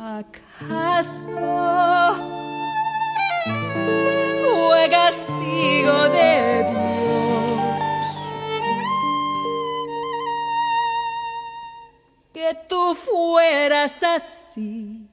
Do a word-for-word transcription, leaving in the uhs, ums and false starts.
¿Acaso fue castigo de Dios que tú fueras así?